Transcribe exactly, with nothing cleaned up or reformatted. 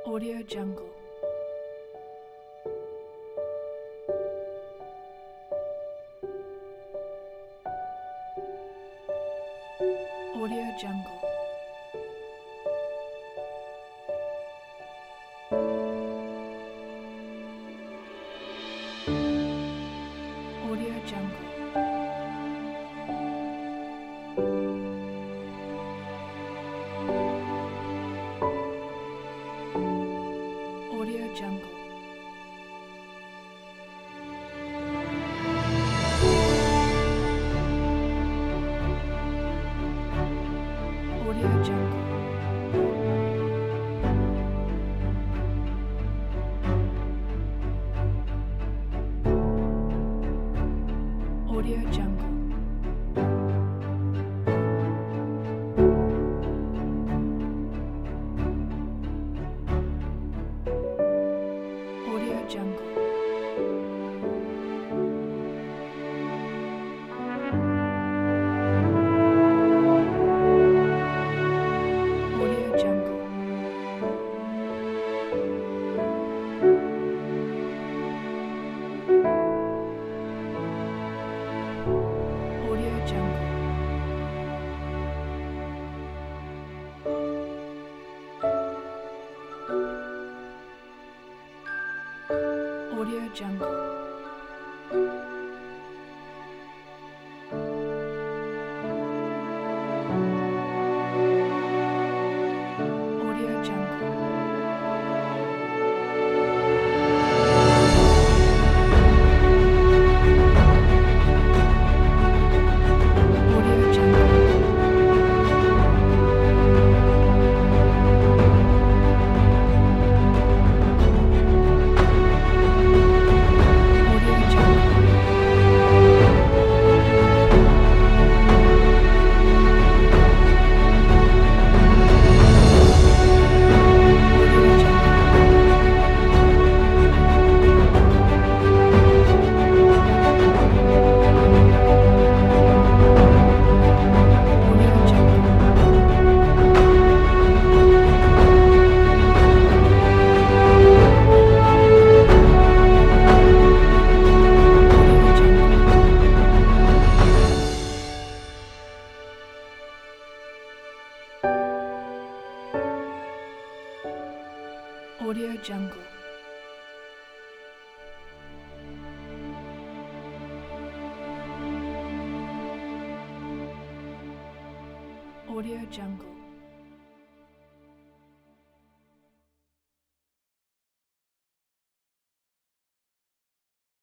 Audio Jungle. Audio Jungle. Audio Jungle. Audio Jungle. Audio Jungle. Audio Jungle. Audio Jungle. Audio Jungle. Audio Jungle. Audio Jungle. Audio Jungle. Audio Jungle. Audio Jungle. Audio Jungle. Audio Jungle. Audio Jungle. Audio Jungle.